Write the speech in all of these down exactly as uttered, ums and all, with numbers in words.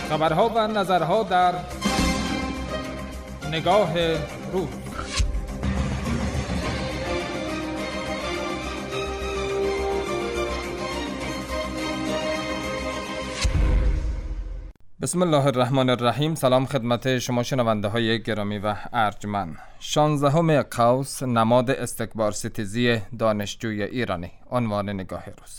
خبرها و نظرها در نگاه روز. بسم الله الرحمن الرحیم. سلام خدمت شما شنونده های گرامی و ارجمند. شانزدهم قوس، نماد استکبار ستیزی دانشجوی ایرانی. عنوان نگاه روز.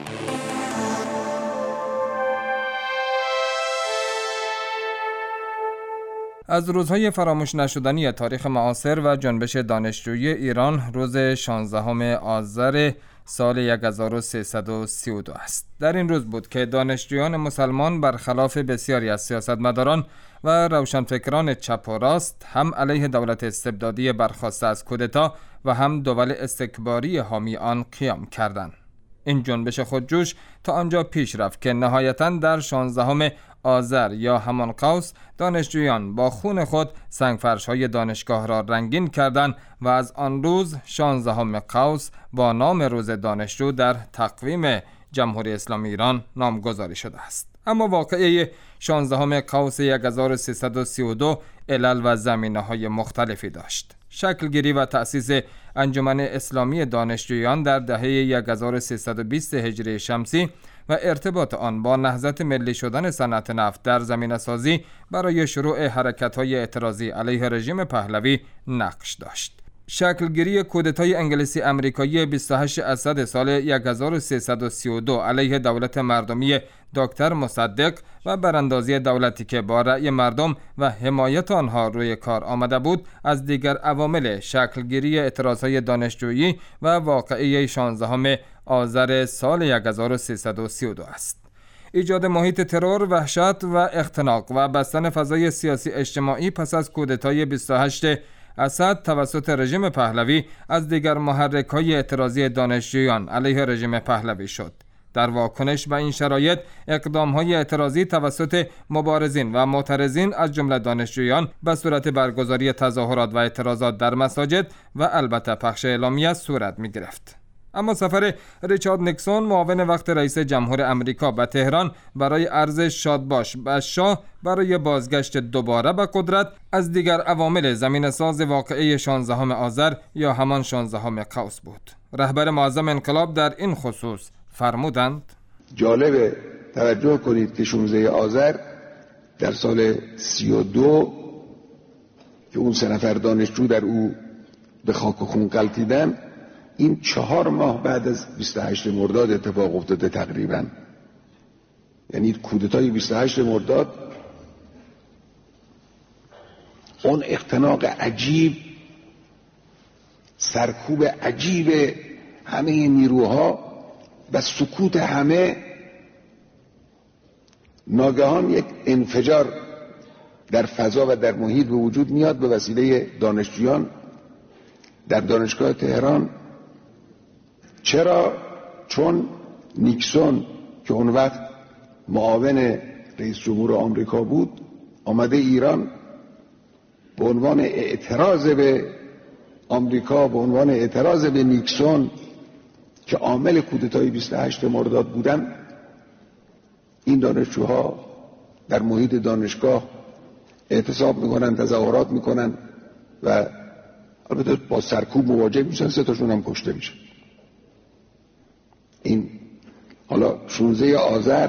از روزهای فراموش نشدنی تاریخ معاصر و جنبش دانشجویی ایران، روز شانزدهم آذر سال هزار و سیصد و سی و دو است. در این روز بود که دانشجویان مسلمان برخلاف بسیاری از سیاستمداران و روشنفکران چپ و راست هم علیه دولت استبدادی برخاسته از کودتا و هم دول استکباری حامی آن قیام کردند. این جنبش خودجوش تا آنجا پیش رفت که نهایتاً در شانزدهم آذر یا همان قوس، دانشجویان با خون خود سنگفرش‌های دانشگاه را رنگین کردند و از آن روز شانزدهم قوس با نام روز دانشجو در تقویم جمهوری اسلامی ایران نامگذاری شده است. اما واقعه شانزدهم قوس هزار و سیصد و سی و دو علل و زمینه‌های مختلفی داشت. شکلگیری و تأسیس انجمن اسلامی دانشجویان در دهه هزار و سیصد و بیست هجری شمسی و ارتباط آن با نهضت ملی شدن صنعت نفت در زمینه سازی برای شروع حرکت‌های اعتراضی علیه رژیم پهلوی نقش داشت. شکلگیری کودتای انگلیسی امریکایی بیست و هشت اسد سال هزار و سیصد و سی و دو علیه دولت مردمی دکتر مصدق و براندازی دولتی که با رأی مردم و حمایت آنها روی کار آمده بود، از دیگر عوامل شکلگیری اعتراضهای دانشجویی و واقعه شانزدهم آذر سال هزار و سیصد و سی و دو است. ایجاد محیط ترور، وحشت و اختناق و بستن فضای سیاسی اجتماعی پس از کودتای بیست و هشت اسد توسط رژیم پهلوی از دیگر محرک‌های اعتراضی دانشجویان علیه رژیم پهلوی شد. در واکنش به این شرایط، اقدام‌های اعتراضی توسط مبارزین و معترضین از جمله دانشجویان به صورت برگزاری تظاهرات و اعتراضات در مساجد و البته پخش اعلامیه صورت می‌گرفت. اما سفر ریچارد نیکسون، معاون وقت رئیس جمهور امریکا به تهران برای عرض شادباش به شاه برای بازگشت دوباره به قدرت، از دیگر عوامل زمینه ساز واقعه شانزدهم آذر یا همان شانزدهم قوس بود. رهبر معظم انقلاب در این خصوص فرمودند: جالبه توجه کنید که شانزدهم آذر در سال سی و دو که اون سه نفر دانشجو در او به خاک و خون غلتیدن، این چهار ماه بعد از بیست و هشت مرداد اتفاق افتاده تقریبا. یعنی کودتای بیست و هشت مرداد، اون اختناق عجیب، سرکوب عجیب همه نیروها و سکوت همه، ناگهان یک انفجار در فضا و در محیط به وجود میاد به وسیله دانشجویان در دانشگاه تهران. چرا؟ چون نیکسون که اون وقت معاون رئیس جمهور آمریکا بود، آمده ایران به عنوان اعتراض به آمریکا، به عنوان اعتراض به نیکسون که عامل کودتای بیست و هشت مرداد بودن. این دانشجوها در محیط دانشگاه اعتصاب میکنن، تظاهرات میکنن و البته با سرکوب مواجه میشن، سه تاشون هم کشته میشن. این حالا شانزدهم آذر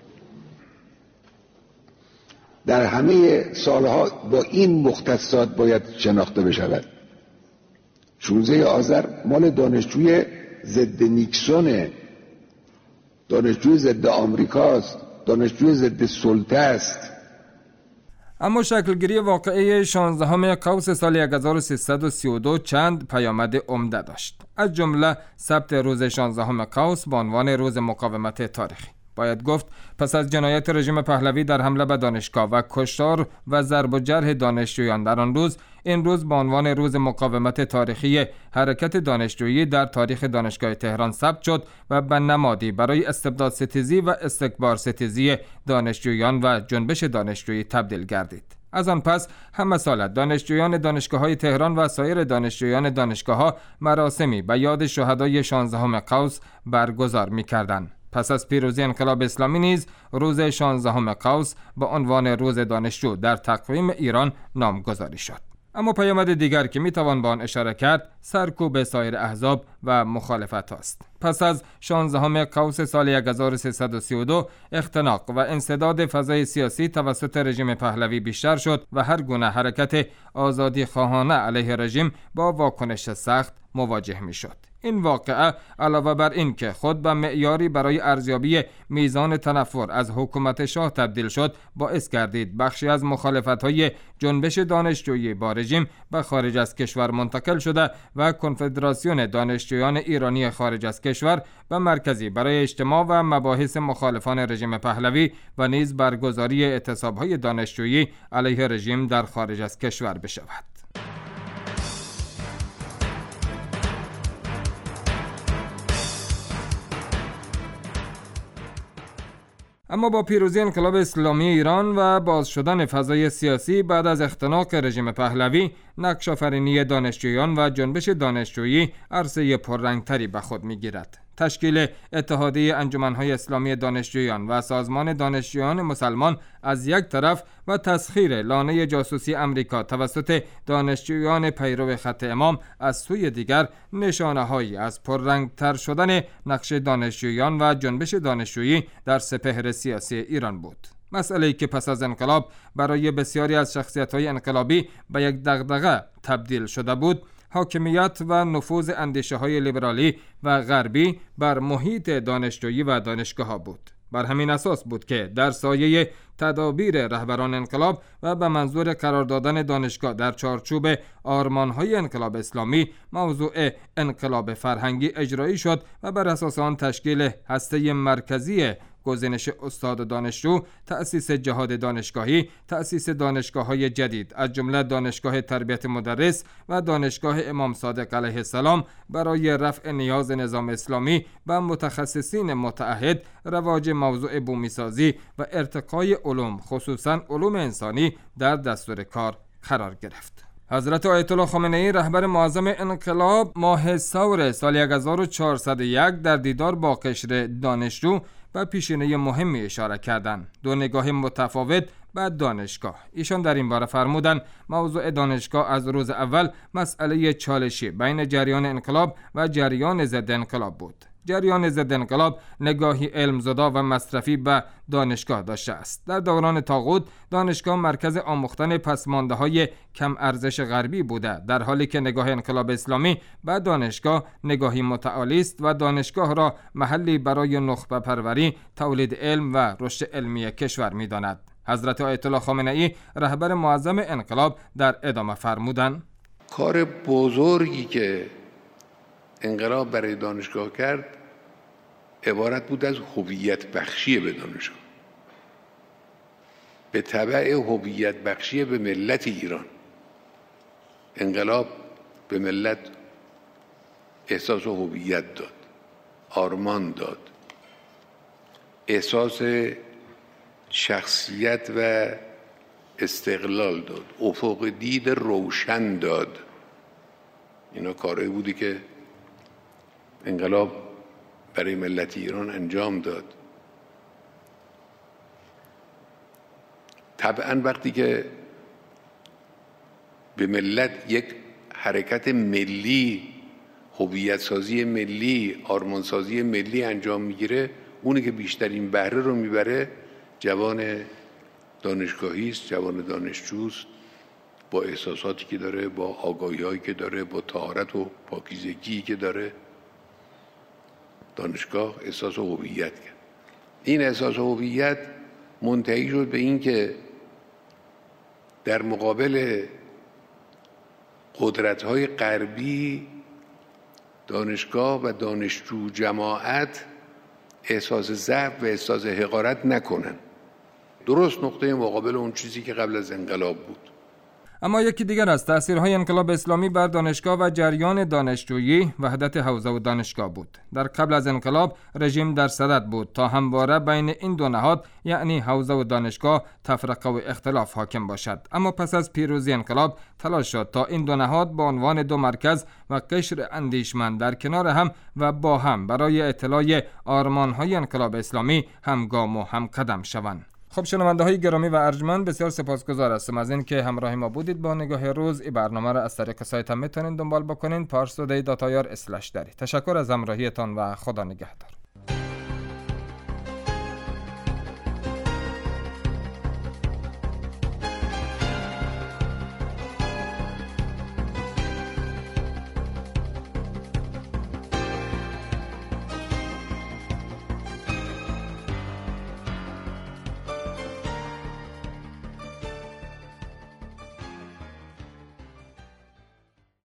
در همه سالها با این مختصات باید شناخته بشود. شانزدهم آذر مال دانشجوی ضد نیکسونه، دانشجوی ضد آمریکاست، دانشجوی ضد سلطه است. اما شکلگیری واقعه شانزدهم قوس سال هزار و سیصد و سی و دو چند پیامد عمده داشت. از جمله ثبت روز شانزدهم قوس به عنوان روز مقاومت تاریخی. باید گفت پس از جنایت رژیم پهلوی در حمله به دانشگاه و کشتار و ضرب و جرح دانشجویان در آن روز، این روز به عنوان روز مقاومت تاریخی حرکت دانشجویی در تاریخ دانشگاه تهران ثبت شد و به نمادی برای استبداد ستیزی و استکبار ستیزی دانشجویان و جنبش دانشجویی تبدیل گردید. از آن پس همه سال دانشجویان دانشگاه‌های تهران و سایر دانشجویان دانشگاه‌ها مراسمی به یاد شهدای شانزدهم قوس برگزار می‌کردند. پس از پیروزی انقلاب اسلامی نیز روز شانزدهم قوس به عنوان روز دانشجو در تقویم ایران نامگذاری شد. اما پیامد دیگر که میتوان به آن اشاره کرد سرکوب سایر احزاب و مخالفت است. پس از شانزدهم قوس سال هزار و سیصد و سی و دو اختناق و انسداد فضای سیاسی توسط رژیم پهلوی بیشتر شد و هر گونه حرکت آزادی خواهانه علیه رژیم با واکنش سخت مواجه می شد. این واقعه علاوه بر این که خود به معیاری برای ارزیابی میزان تنفر از حکومت شاه تبدیل شد، باعث گردید بخشی از مخالفت‌های جنبش دانشجویی با رژیم به خارج از کشور منتقل شده و کنفدراسیون دانشجویان ایرانی خارج از کشور به مرکزی برای اجتماع و مباحث مخالفان رژیم پهلوی و نیز برگزاری اعتصاب‌های دانشجویی علیه رژیم در خارج از کشور بشود. اما با پیروزی انقلاب اسلامی ایران و باز شدن فضای سیاسی بعد از اختناق رژیم پهلوی، نقش آفرینی دانشجویان و جنبش دانشجویی عرصه پررنگتری به خود می‌گیرد. تشکیل اتحادیه انجمن‌های اسلامی دانشجویان و سازمان دانشجویان مسلمان از یک طرف و تسخیر لانه جاسوسی امریکا توسط دانشجویان پیرو خط امام از سوی دیگر نشانه‌هایی از پررنگتر شدن نقش دانشجویان و جنبش دانشجویی در سپهر سیاسی ایران بود. مسئله‌ای که پس از انقلاب برای بسیاری از شخصیت‌های انقلابی به یک دغدغه تبدیل شده بود، حاکمیت و نفوذ اندیشه‌های لیبرالی و غربی بر محیط دانشجویی و دانشگاه‌ها بود. بر همین اساس بود که در سایه تدابیر رهبران انقلاب و به منظور قرار دادن دانشگاه در چارچوب آرمان‌های انقلاب اسلامی، موضوع انقلاب فرهنگی اجرایی شد و بر اساس آن تشکیل هسته مرکزی گزینش استاد دانشجو، تأسیس جهاد دانشگاهی، تأسیس دانشگاه‌های جدید از جمله دانشگاه تربیت مدرس و دانشگاه امام صادق علیه السلام برای رفع نیاز نظام اسلامی و متخصصین متعهد، رواج موضوع بومیسازی و ارتقای علوم خصوصاً علوم انسانی در دستور کار قرار گرفت. حضرت آیت الله خامنه ای رهبر معظم انقلاب ماه ثور سال هزار و چهارصد و یک در دیدار با قشر دانشجو و پیشینه مهمی اشاره کردند: دو نگاه متفاوت به دانشگاه. ایشان در این باره فرمودند موضوع دانشگاه از روز اول مسئله چالشی بین جریان انقلاب و جریان ضد انقلاب بود. جریان ضد انقلاب نگاهی علمزدا و مصرفی به دانشگاه داشته است. در دوران طاغوت دانشگاه مرکز آموختن پسمانده‌های کم ارزش غربی بوده، در حالی که نگاه انقلاب اسلامی به دانشگاه نگاهی متعالی است و دانشگاه را محلی برای نخبه پروری، تولید علم و رشد علمی کشور می‌داند. حضرت آیت الله خامنه ای رهبر معظم انقلاب در ادامه فرمودند: کار بزرگی که انقلاب برای دانشگاه کرد عبارت بود از هویت بخشی به دانشگاه، به تبع هویت بخشی به ملت ایران. انقلاب به ملت احساس هویت داد، آرمان داد، احساس شخصیت و استقلال داد، افق دید روشن داد. اینا کارهایی بودی که انقلاب برای ملت ایران انجام داد. طبعا وقتی که به ملت یک حرکت ملی، هویت سازی ملی، آرمان سازی ملی انجام میگیره، اونی که بیشترین بهره رو میبره جوان دانشگاهی است، جوان دانشجوست، با احساساتی که داره، با آگاهی‌هایی که داره، با طهارت و پاکیزگی که داره. دانشگاه احساس هویت کرد. این احساس هویت منتهی شد به این که در مقابل قدرت‌های غربی دانشگاه و دانشجو جماعت احساس ضعف و احساس حقارت نکنن. درست نقطه مقابل اون چیزی که قبل از انقلاب بود. اما یکی دیگر از تأثیرهای انقلاب اسلامی بر دانشگاه و جریان دانشجویی وحدت حوزه و دانشگاه بود. در قبل از انقلاب رژیم در صدد بود تا همواره بین این دو نهاد یعنی حوزه و دانشگاه تفرقه و اختلاف حاکم باشد. اما پس از پیروزی انقلاب تلاش شد تا این دو نهاد با عنوان دو مرکز و قشر اندیشمند در کنار هم و با هم برای اطلاع آرمان‌های انقلاب اسلامی همگام و هم قدم شوند. خب شنونده های گرامی و ارجمند، بسیار سپاسگزار هستم از این که همراه ما بودید. با نگاه روز این برنامه را از طریق سایت هم میتونید دنبال بکنین پارس تودی دات آی آر اسلش داری. تشکر از همراهیتان و خدا نگهدار.